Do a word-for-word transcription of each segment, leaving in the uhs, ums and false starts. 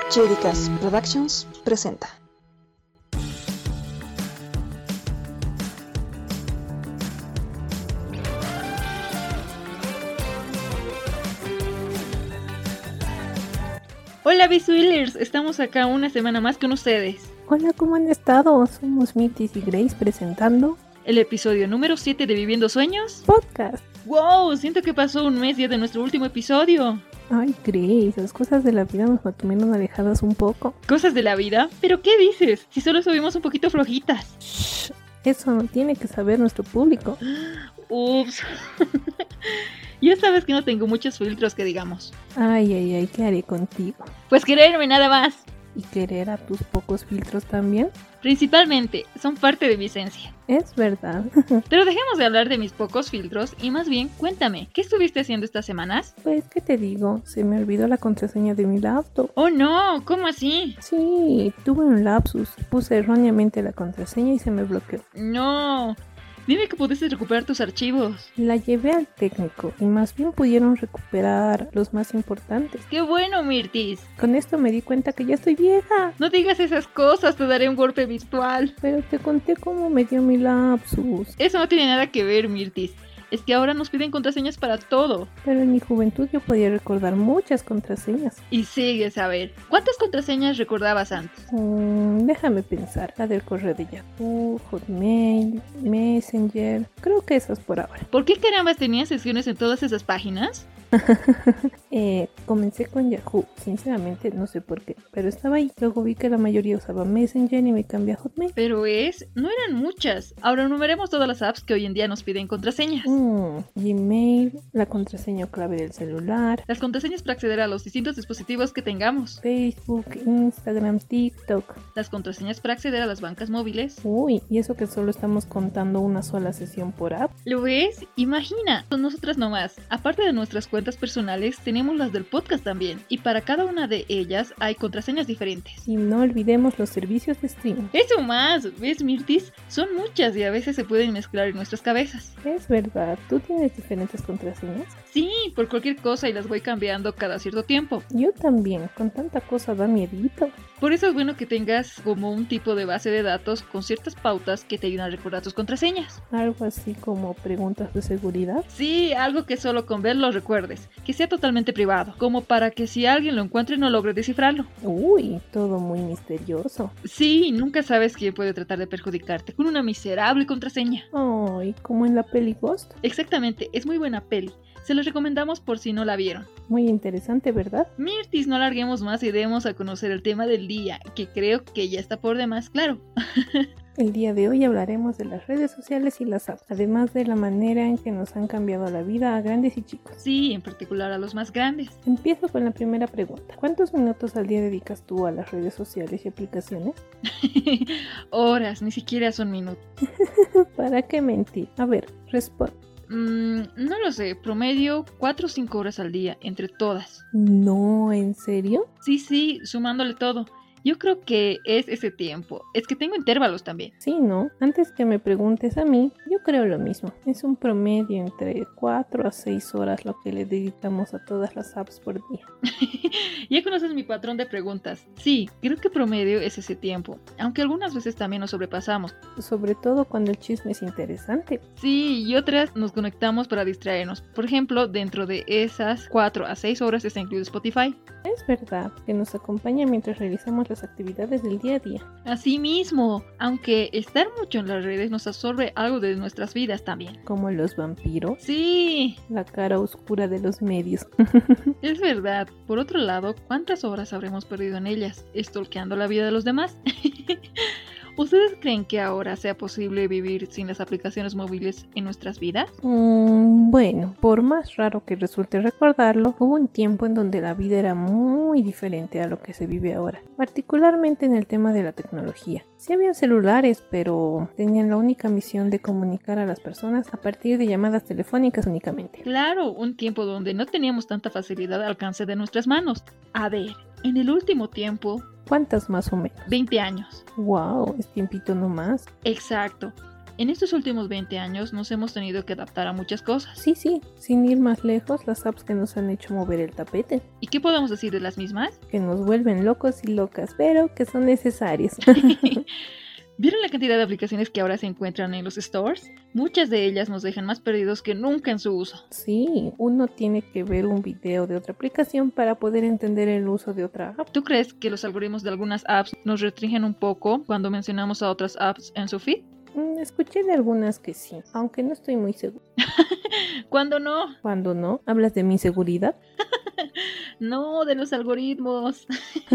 Chiricas Productions presenta. Hola Visualers, estamos acá una semana más con ustedes. Hola, ¿cómo han estado? Somos Mirtis y Grace presentando El episodio número siete de Viviendo Sueños podcast. ¡Wow! Siento que pasó un mes ya de nuestro último episodio. Ay, Grace, las cosas de la vida nos mantuvieron alejadas un poco. ¿Cosas de la vida? ¿Pero qué dices? Si solo subimos un poquito flojitas. Shh, eso no tiene que saber nuestro público. Ups. Ya sabes que no tengo muchos filtros que digamos. Ay, ay, ay, ¿qué haré contigo? Pues quererme nada más. ¿Y querer a tus pocos filtros también? Principalmente, son parte de mi esencia. Es verdad. Pero dejemos de hablar de mis pocos filtros y más bien, cuéntame, ¿qué estuviste haciendo estas semanas? Pues, ¿qué te digo? Se me olvidó la contraseña de mi laptop. ¡Oh no! ¿Cómo así? Sí, tuve un lapsus. Puse erróneamente la contraseña y se me bloqueó. ¡No! Dime que pudiste recuperar tus archivos. La llevé al técnico y más bien pudieron recuperar los más importantes. ¡Qué bueno, Mirtis! Con esto me di cuenta que ya estoy vieja. No digas esas cosas, te daré un golpe virtual. Pero te conté cómo me dio mi lapsus. Eso no tiene nada que ver, Mirtis. Es que ahora nos piden contraseñas para todo. Pero en mi juventud yo podía recordar muchas contraseñas. Y sigues a ver. ¿Cuántas contraseñas recordabas antes? Mm, déjame pensar. La del correo de Yahoo, Hotmail, Messenger. Creo que esas por ahora. ¿Por qué carambas tenías sesiones en todas esas páginas? eh, comencé con Yahoo, sinceramente no sé por qué, pero estaba ahí. Luego vi que la mayoría usaba Messenger y me cambié a Hotmail. Pero es, no eran muchas. Ahora enumeremos todas las apps que hoy en día nos piden contraseñas. Mm, Gmail, la contraseña clave del celular, Las contraseñas para acceder a los distintos dispositivos que tengamos. Facebook, Instagram, TikTok. Las contraseñas para acceder a las bancas móviles. Uy, y eso que solo estamos contando una sola sesión por app. ¿Lo ves? Imagina, con nosotras nomás. Aparte de nuestras cuentas personales, tenemos las del podcast también. Y para cada una de ellas hay contraseñas diferentes. Y no olvidemos los servicios de streaming. Eso más, ¿ves, Mirtis? Son muchas y a veces se pueden mezclar en nuestras cabezas. Es verdad, ¿tú tienes diferentes contraseñas? Sí, por cualquier cosa y las voy cambiando cada cierto tiempo. Yo también, con tanta cosa da miedito. Por eso es bueno que tengas como un tipo de base de datos con ciertas pautas que te ayudan a recordar tus contraseñas. Algo así como preguntas de seguridad. Sí, algo que solo con verlo recuerdes, que sea totalmente privado, como para que si alguien lo encuentre no logre descifrarlo. Uy, todo muy misterioso. Sí, nunca sabes quién puede tratar de perjudicarte con una miserable contraseña. Ay, como en la peli Ghost. Exactamente, es muy buena peli. Se los recomendamos por si no la vieron. Muy interesante, ¿verdad? Mirtis, no alarguemos más y demos a conocer el tema del día, que creo que ya está por demás claro. El día de hoy hablaremos de las redes sociales y las apps, además de la manera en que nos han cambiado la vida a grandes y chicos. Sí, en particular a los más grandes. Empiezo con la primera pregunta. ¿Cuántos minutos al día dedicas tú a las redes sociales y aplicaciones? Horas, ni siquiera son minutos. ¿Para qué mentir? A ver, responde. Mm, no lo sé, promedio cuatro o cinco horas al día, entre todas. No, ¿en serio? Sí, sí, sumándole todo. Yo creo que es ese tiempo. Es que tengo intervalos también. Sí, ¿no? Antes que me preguntes a mí, yo creo lo mismo. Es un promedio entre cuatro a seis horas lo que le dedicamos a todas las apps por día. Ya conoces mi patrón de preguntas. Sí, creo que promedio es ese tiempo. Aunque algunas veces también nos sobrepasamos. Sobre todo cuando el chisme es interesante. Sí, y otras nos conectamos para distraernos. Por ejemplo, dentro de esas cuatro a seis horas está incluido Spotify. Es verdad que nos acompaña mientras realizamos las actividades del día a día. Así mismo, aunque estar mucho en las redes nos absorbe algo de nuestras vidas también. Como los vampiros. Sí, La cara oscura de los medios. es verdad. Por otro lado, ¿cuántas horas habremos perdido en ellas? ¿Stalkeando la vida de los demás? ¿Ustedes creen que ahora sea posible vivir sin las aplicaciones móviles en nuestras vidas? Mm, bueno, por más raro que resulte recordarlo, hubo un tiempo en donde la vida era muy diferente a lo que se vive ahora, particularmente en el tema de la tecnología. Sí habían celulares, pero tenían la única misión de comunicar a las personas a partir de llamadas telefónicas únicamente. Claro, un tiempo donde no teníamos tanta facilidad al alcance de nuestras manos. A ver, en el último tiempo... ¿Cuántas más o menos? veinte años. Wow, es tiempito nomás. Exacto. En estos últimos veinte años nos hemos tenido que adaptar a muchas cosas. Sí, sí, sin ir más lejos, las apps que nos han hecho mover el tapete, ¿Y qué podemos decir de las mismas? que nos vuelven locos y locas, pero que son necesarias. ¿Vieron la cantidad de aplicaciones que ahora se encuentran en los stores? Muchas de ellas nos dejan más perdidos que nunca en su uso. Sí, uno tiene que ver un video de otra aplicación para poder entender el uso de otra app. ¿Tú crees que los algoritmos de algunas apps nos restringen un poco cuando mencionamos a otras apps en su feed? Mm, Escuché de algunas que sí, aunque no estoy muy segura. ¿Cuándo no? ¿Cuándo no? ¿Hablas de mi seguridad? No, de los algoritmos.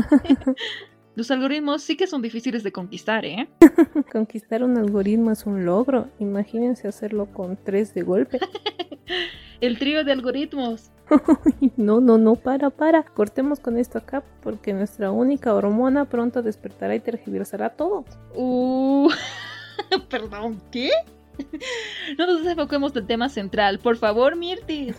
Los algoritmos sí que son difíciles de conquistar, ¿eh? Conquistar un algoritmo es un logro. Imagínense hacerlo con tres de golpe. El trío de algoritmos. No, no, no, para, para. Cortemos con esto acá porque nuestra única hormona pronto despertará y tergiversará todo. Uh, perdón, ¿qué? No nos enfoquemos del tema central, por favor, Mirtis.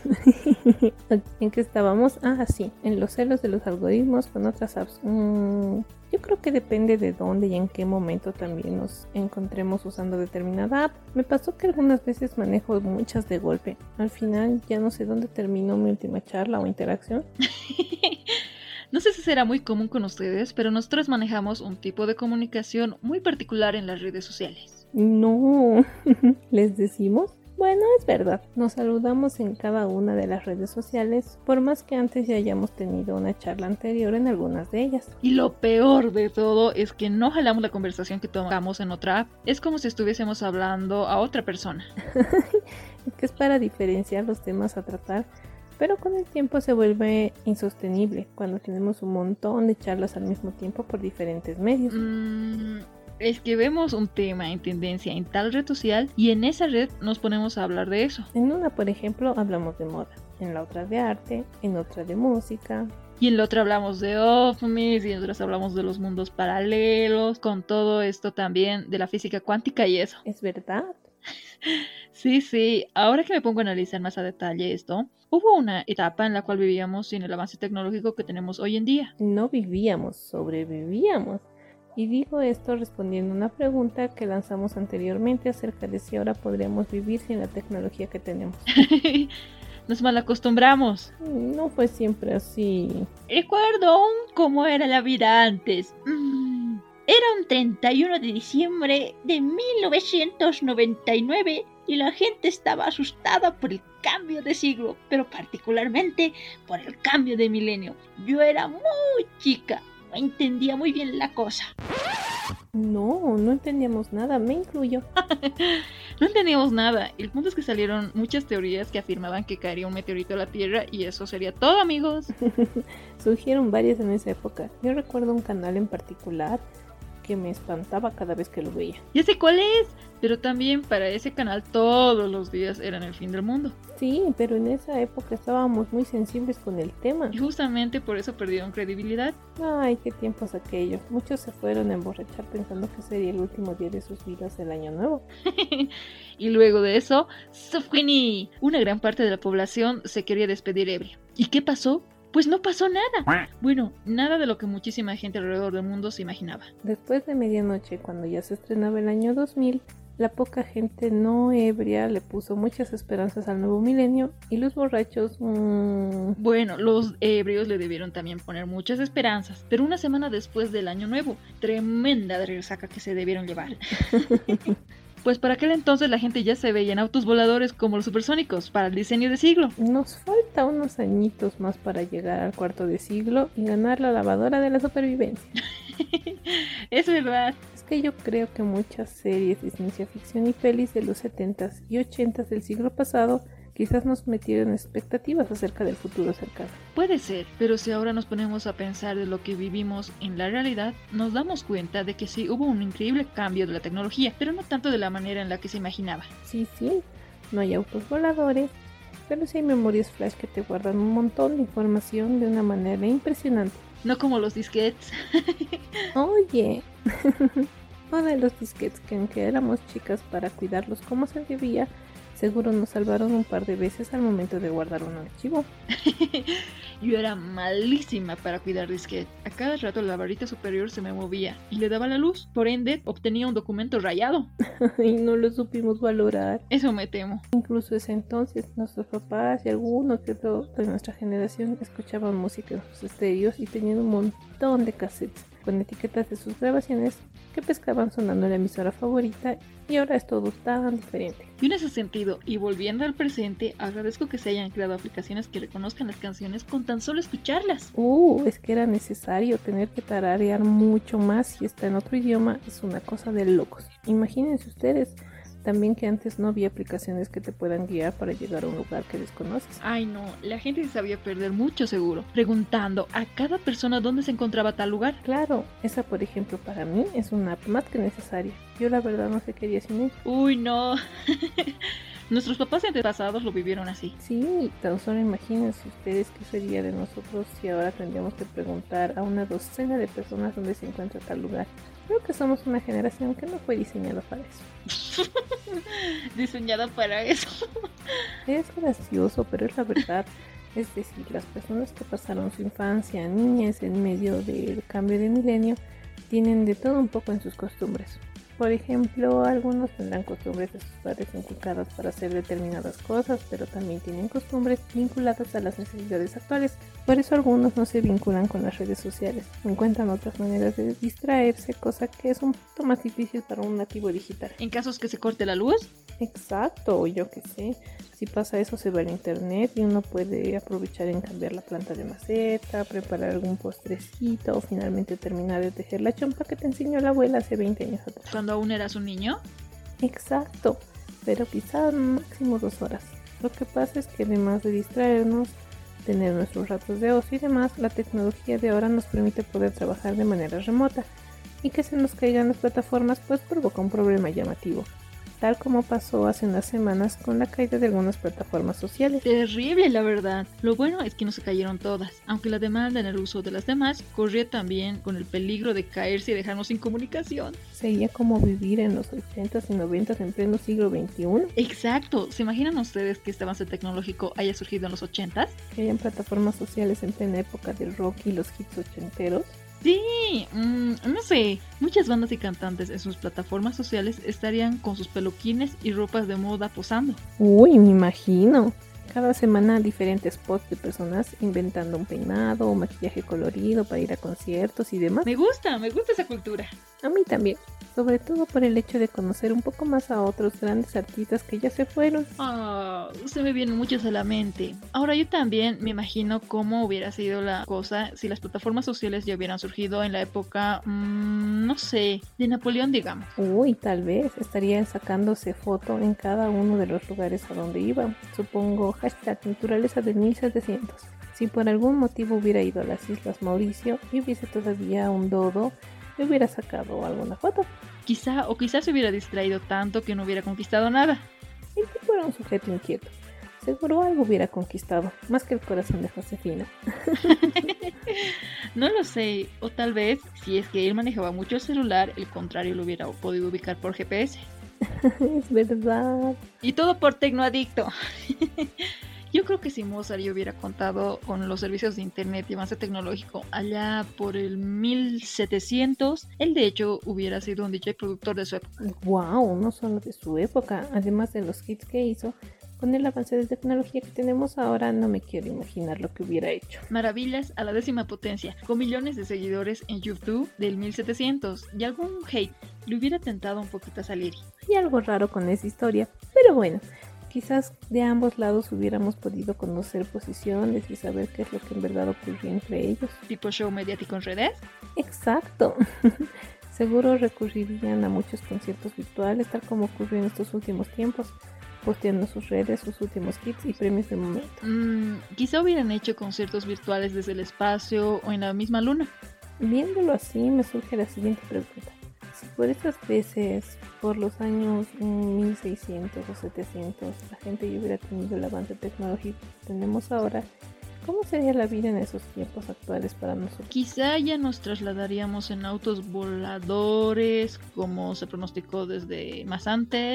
¿En qué estábamos? Ah, sí, en los celos de los algoritmos con otras apps. Mm, yo creo que depende de dónde y en qué momento también nos encontremos usando determinada app. Me pasó que algunas veces manejo muchas de golpe. Al final ya no sé dónde terminó mi última charla o interacción. No sé si será muy común con ustedes, pero nosotros manejamos un tipo de comunicación muy particular en las redes sociales. No, ¿les decimos? Bueno, es verdad, nos saludamos en cada una de las redes sociales, por más que antes ya hayamos tenido una charla anterior en algunas de ellas. Y lo peor de todo es que no jalamos la conversación que tomamos en otra app. Es como si estuviésemos hablando a otra persona. Que es para diferenciar los temas a tratar, pero con el tiempo se vuelve insostenible cuando tenemos un montón de charlas al mismo tiempo por diferentes medios. Mm, es que vemos un tema en tendencia en tal red social y en esa red nos ponemos a hablar de eso. En una, por ejemplo, hablamos de moda, en la otra de arte, en otra de música. Y en la otra hablamos de ovnis y en otras hablamos de los mundos paralelos, con todo esto también de la física cuántica y eso. ¿Es verdad? Sí, sí, ahora que me pongo a analizar más a detalle esto, hubo una etapa en la cual vivíamos sin el avance tecnológico que tenemos hoy en día. No vivíamos, sobrevivíamos. Y digo esto respondiendo a una pregunta que lanzamos anteriormente acerca de si ahora podríamos vivir sin la tecnología que tenemos. Nos malacostumbramos. No fue siempre así. Recuerdo aún cómo era la vida antes. Mm. Era un treinta y uno de diciembre de mil novecientos noventa y nueve y la gente estaba asustada por el cambio de siglo, pero particularmente por el cambio de milenio. Yo era muy chica, no entendía muy bien la cosa. No, no entendíamos nada, me incluyo. No entendíamos nada. El punto es que salieron muchas teorías que afirmaban que caería un meteorito a la Tierra y eso sería todo, amigos. Surgieron varias en esa época. Yo recuerdo un canal en particular que me espantaba cada vez que lo veía. Ya sé cuál es, pero también para ese canal todos los días eran el fin del mundo. Sí, pero en esa época estábamos muy sensibles con el tema. Y justamente por eso perdieron credibilidad. Ay, qué tiempos aquellos. Muchos se fueron a emborrachar pensando que sería el último día de sus vidas el año nuevo. Y luego de eso, ¡Sufini! Una gran parte de la población se quería despedir ebria. ¿Y qué pasó? Pues no pasó nada. Bueno, nada de lo que muchísima gente alrededor del mundo se imaginaba. Después de medianoche, cuando ya se estrenaba el año dos mil, la poca gente no ebria le puso muchas esperanzas al nuevo milenio y los borrachos... Mmm... Bueno, los ebrios le debieron también poner muchas esperanzas, pero una semana después del año nuevo, tremenda resaca que se debieron llevar. Pues para aquel entonces la gente ya se veía en autos voladores como los supersónicos para el diseño de siglo. Nos falta unos añitos más para llegar al cuarto de siglo y ganar la lavadora de la supervivencia. Es verdad. Es que yo creo que muchas series de ciencia ficción y pelis de los setentas y ochentas del siglo pasado quizás nos metieron expectativas acerca del futuro cercano. Puede ser, pero si ahora nos ponemos a pensar de lo que vivimos en la realidad, nos damos cuenta de que sí hubo un increíble cambio de la tecnología, pero no tanto de la manera en la que se imaginaba. Sí, sí, no hay autos voladores, pero sí hay memorias flash que te guardan un montón de información de una manera impresionante. No como los disquetes. Oye, o de los disquetes que aunque éramos chicas para cuidarlos como se debía, Seguro nos salvaron un par de veces al momento de guardar un archivo. Yo era malísima para cuidar disquete. A cada rato la barrita superior se me movía y le daba la luz. Por ende, obtenía un documento rayado. Y no lo supimos valorar. Eso me temo. Incluso ese entonces, nuestros papás y algunos que otro de nuestra generación escuchaban música en sus estéreos y tenían un montón de cassettes con etiquetas de sus grabaciones que pescaban sonando en la emisora favorita, y ahora es todo tan diferente. Y en ese sentido, y volviendo al presente, agradezco que se hayan creado aplicaciones que reconozcan las canciones con tan solo escucharlas. Uh, es que era necesario tener que tararear mucho más si está en otro idioma, es una cosa de locos. Imagínense ustedes también que antes no había aplicaciones que te puedan guiar para llegar a un lugar que desconoces. Ay no, la gente se sabía perder mucho seguro, preguntando a cada persona dónde se encontraba tal lugar. Claro, esa por ejemplo para mí es una app más que necesaria. Yo la verdad no sé qué haría sin ella. Uy no. Nuestros papás antepasados lo vivieron así. Sí, tan solo imagínense ustedes qué sería de nosotros si ahora tendríamos que preguntar a una docena de personas dónde se encuentra tal lugar. Creo que somos una generación que no fue diseñada para eso. Diseñada para eso. Es gracioso, pero es la verdad. Es decir, las personas que pasaron su infancia, niñez, en medio del cambio de milenio, tienen de todo un poco en sus costumbres. Por ejemplo, algunos tendrán costumbres de sus padres inculcadas para hacer determinadas cosas, pero también tienen costumbres vinculadas a las necesidades actuales. Por eso algunos no se vinculan con las redes sociales, encuentran otras maneras de distraerse, cosa que es un poquito más difícil para un nativo digital. En casos que se corte la luz. Exacto, yo qué sé. Si pasa eso se va al internet y uno puede aprovechar en cambiar la planta de maceta, preparar algún postrecito o finalmente terminar de tejer la chompa que te enseñó la abuela hace veinte años atrás. Cuando aún eras un niño. Exacto, pero quizás máximo dos horas. Lo que pasa es que además de distraernos, tener nuestros ratos de ocio y demás, la tecnología de ahora nos permite poder trabajar de manera remota, y que se nos caigan las plataformas pues provoca un problema llamativo, tal como pasó hace unas semanas con la caída de algunas plataformas sociales. Terrible, la verdad. Lo bueno es que no se cayeron todas, aunque la demanda en el uso de las demás corría también con el peligro de caerse y dejarnos sin comunicación. Sería como vivir en los ochentas y noventas en pleno siglo veintiuno. Exacto. ¿Se imaginan ustedes que este avance tecnológico haya surgido en los ochentas? Que hayan plataformas sociales en plena época del rock y los hits ochenteros. Sí, mmm, no sé, muchas bandas y cantantes en sus plataformas sociales estarían con sus peluquines y ropas de moda posando. Uy, me imagino. Cada semana diferentes posts de personas inventando un peinado o maquillaje colorido para ir a conciertos y demás. Me gusta, me gusta esa cultura. A mí también, sobre todo por el hecho de conocer un poco más a otros grandes artistas que ya se fueron. Oh, se me vienen muchos a la mente. Ahora yo también me imagino cómo hubiera sido la cosa si las plataformas sociales ya hubieran surgido en la época, mmm, no sé, de Napoleón, digamos. Uy, tal vez estarían sacándose foto en cada uno de los lugares a donde iban. Supongo, hashtag naturaleza de mil setecientos. Si por algún motivo hubiera ido a las Islas Mauricio y hubiese todavía un dodo, le hubiera sacado alguna foto. Quizá, o quizás se hubiera distraído tanto que no hubiera conquistado nada. El tipo era un sujeto inquieto. Seguro algo hubiera conquistado, más que el corazón de Josefina. No lo sé, o tal vez, si es que él manejaba mucho el celular, el contrario lo hubiera podido ubicar por G P S. Es verdad. Y todo por Tecnoadicto. Yo creo que si Mozart ya hubiera contado con los servicios de internet y avance tecnológico allá por el mil setecientos, él de hecho hubiera sido un D J productor de su época. Wow, no solo de su época, además de los hits que hizo, con el avance de tecnología que tenemos ahora no me quiero imaginar lo que hubiera hecho. Maravillas a la décima potencia, con millones de seguidores en YouTube del mil setecientos, y algún hate le hubiera tentado un poquito a salir. Hay algo raro con esa historia, pero bueno, quizás de ambos lados hubiéramos podido conocer posiciones y saber qué es lo que en verdad ocurrió entre ellos. ¿Tipo show mediático en redes? Exacto. Seguro recurrirían a muchos conciertos virtuales, tal como ocurrió en estos últimos tiempos, posteando sus redes, sus últimos hits y premios de momento. Mm, quizá hubieran hecho conciertos virtuales desde el espacio o en la misma luna. Viéndolo así, me surge la siguiente pregunta. Si por esas veces, por los años mil seiscientos o setecientos, la gente ya hubiera tenido el avance tecnológico que tenemos ahora, ¿cómo sería la vida en esos tiempos actuales para nosotros? Quizá ya nos trasladaríamos en autos voladores, como se pronosticó desde más antes,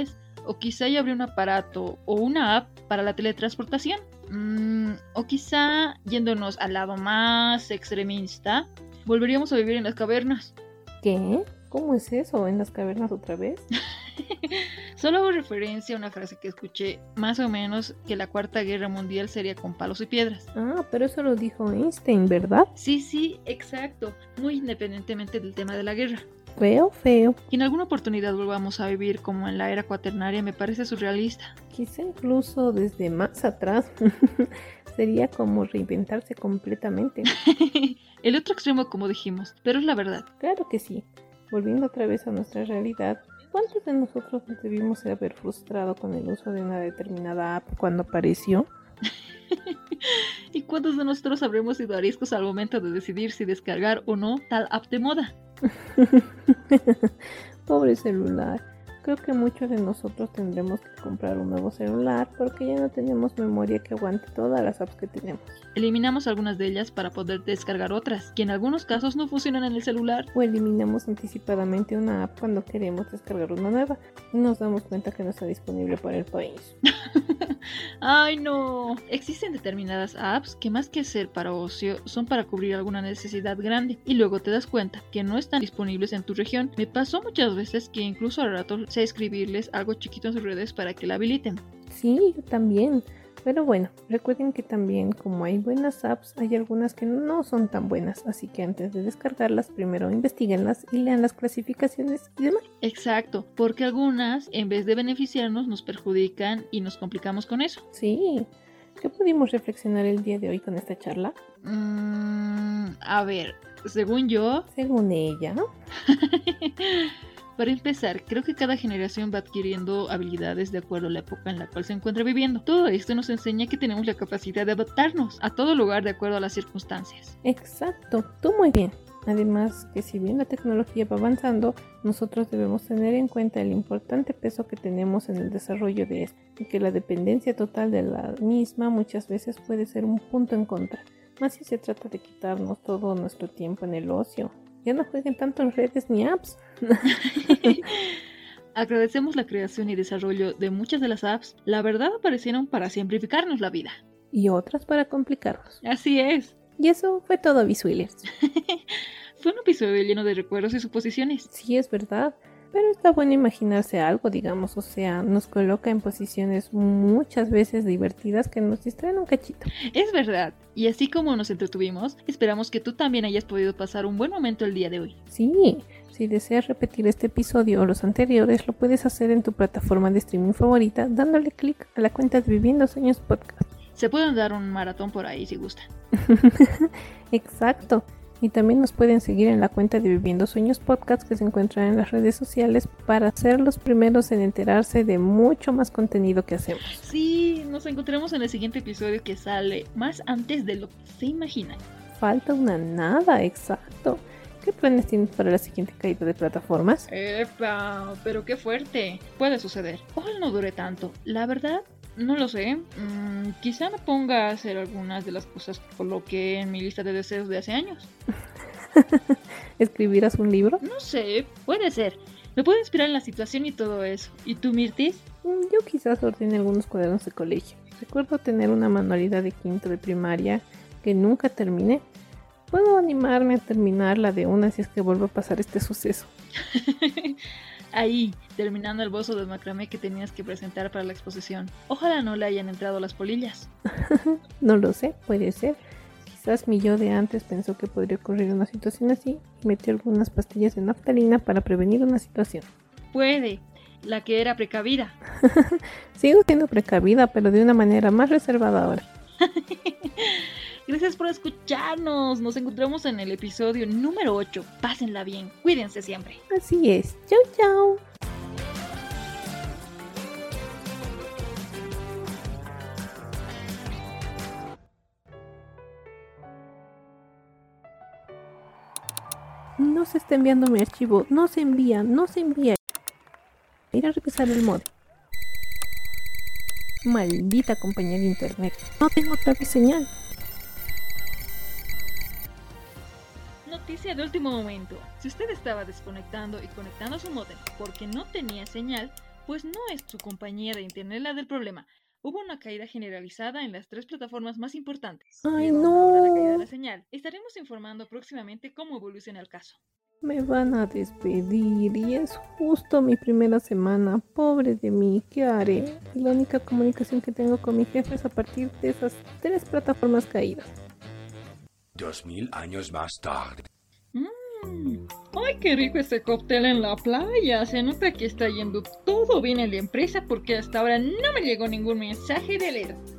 O quizá ya habría un aparato o una app para la teletransportación. Mm, o quizá, yéndonos al lado más extremista, volveríamos a vivir en las cavernas. ¿Qué? ¿Cómo es eso? ¿En las cavernas otra vez? Solo hago referencia a una frase que escuché más o menos, que la Cuarta Guerra Mundial sería con palos y piedras. Ah, pero eso lo dijo Einstein, ¿verdad? Sí, sí, exacto, muy independientemente del tema de la guerra. Feo, feo. Que en alguna oportunidad volvamos a vivir como en la era cuaternaria me parece surrealista. Quizá incluso desde más atrás. Sería como reinventarse completamente. El otro extremo, como dijimos, pero es la verdad. Claro que sí. Volviendo otra vez a nuestra realidad, ¿cuántos de nosotros nos debimos haber frustrado con el uso de una determinada app cuando apareció? ¿Y cuántos de nosotros habremos sido ariscos al momento de decidir si descargar o no tal app de moda? Pobre celular. Creo que muchos de nosotros tendremos que comprar un nuevo celular porque ya no tenemos memoria que aguante todas las apps que tenemos. Eliminamos algunas de ellas para poder descargar otras, que en algunos casos no funcionan en el celular. O eliminamos anticipadamente una app cuando queremos descargar una nueva y nos damos cuenta que no está disponible para el país. ¡Ay, no! Existen determinadas apps que más que ser para ocio son para cubrir alguna necesidad grande y luego te das cuenta que no están disponibles en tu región. Me pasó muchas veces que incluso al rato sé escribirles algo chiquito en sus redes para que la habiliten. Sí, yo también. Pero bueno, recuerden que también como hay buenas apps, hay algunas que no son tan buenas, así que antes de descargarlas, primero investiguenlas y lean las clasificaciones y demás. Exacto, porque algunas, en vez de beneficiarnos, nos perjudican y nos complicamos con eso. Sí, ¿qué pudimos reflexionar el día de hoy con esta charla? Mm, a ver, según yo... Según ella... Para empezar, creo que cada generación va adquiriendo habilidades de acuerdo a la época en la cual se encuentra viviendo. Todo esto nos enseña que tenemos la capacidad de adaptarnos a todo lugar de acuerdo a las circunstancias. Exacto, tú muy bien. Además, que si bien la tecnología va avanzando, nosotros debemos tener en cuenta el importante peso que tenemos en el desarrollo de esto y que la dependencia total de la misma muchas veces puede ser un punto en contra, más si se trata de quitarnos todo nuestro tiempo en el ocio. Ya no jueguen tanto en redes ni apps. Agradecemos la creación y desarrollo de muchas de las apps. La verdad aparecieron para simplificarnos la vida. Y otras para complicarnos. Así es. Y eso fue todo, Visuilers. Fue un episodio lleno de recuerdos y suposiciones. Sí, es verdad. Pero está bueno imaginarse algo, digamos, o sea, nos coloca en posiciones muchas veces divertidas que nos distraen un cachito. Es verdad, y así como nos entretuvimos, esperamos que tú también hayas podido pasar un buen momento el día de hoy. Sí, si deseas repetir este episodio o los anteriores, lo puedes hacer en tu plataforma de streaming favorita dándole clic a la cuenta de Viviendo Sueños Podcast. Se pueden dar un maratón por ahí si gustan. Exacto. Y también nos pueden seguir en la cuenta de Viviendo Sueños Podcast que se encuentra en las redes sociales para ser los primeros en enterarse de mucho más contenido que hacemos. Sí, nos encontraremos en el siguiente episodio que sale más antes de lo que se imaginan. Falta una nada, exacto. ¿Qué planes tienes para la siguiente caída de plataformas? ¡Epa! Pero qué fuerte. Puede suceder. Ojalá no dure tanto. La verdad, no lo sé. Mm, quizá me ponga a hacer algunas de las cosas que coloqué en mi lista de deseos de hace años. ¿Escribirás un libro? No sé, puede ser. Me puede inspirar en la situación y todo eso. ¿Y tú, Mirtis? Yo quizás ordene algunos cuadernos de colegio. Recuerdo tener una manualidad de quinto de primaria que nunca terminé. Puedo animarme a terminarla de una si es que vuelve a pasar este suceso. Ahí, terminando el bozo de macramé que tenías que presentar para la exposición. Ojalá no le hayan entrado las polillas. No lo sé, puede ser. Quizás mi yo de antes pensó que podría ocurrir una situación así y metió algunas pastillas de naftalina para prevenir una situación. Puede, la que era precavida. Sigo siendo precavida, pero de una manera más reservada ahora. Gracias por escucharnos. Nos encontramos en el episodio número ocho. Pásenla bien. Cuídense siempre. Así es. Chau, chau. No se está enviando mi archivo. No se envía. No se envía. Ir a revisar el mod. Maldita compañía de internet. No tengo otra vez señal. Noticia de último momento. Si usted estaba desconectando y conectando su modem porque no tenía señal, Pues no es su compañía de internet la del problema. Hubo una caída generalizada en las tres plataformas más importantes. ¡Ay, Debido a la caída de no! la señal, estaremos informando próximamente cómo evoluciona el caso. Me van a despedir y es justo mi primera semana. Pobre de mí, ¿qué haré? Y la única comunicación que tengo con mi jefe es a partir de esas tres plataformas caídas. Dos mil años más tarde. Mmm, ¡ay, qué rico este cóctel en la playa! Se nota que está yendo todo bien en la empresa porque hasta ahora no me llegó ningún mensaje de alerta.